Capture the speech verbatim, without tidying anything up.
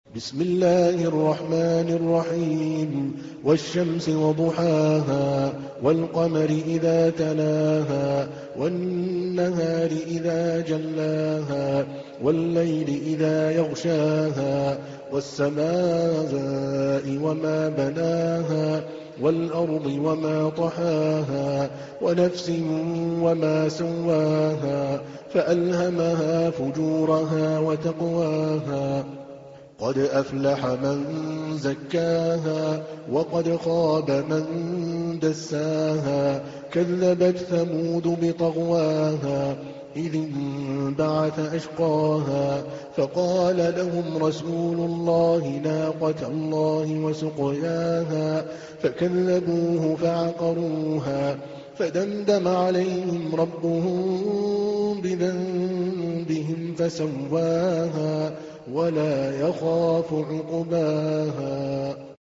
بسم الله الرحمن الرحيم والشمس وضحاها والقمر إذا تلاها والنهار إذا جلاها والليل إذا يغشاها والسماء وما بناها والأرض وما طحاها ونفس وما سواها فألهمها فجورها وتقواها قد أفلح من زكاها وقد خاب من دساها كذبت ثمود بطغواها إذ انبعث أشقاها فقال لهم رسول الله ناقة الله وسقياها فكذبوه فعقروها فدمدم عليهم ربهم بذنبهم فسواها ولا يخاف عقباها.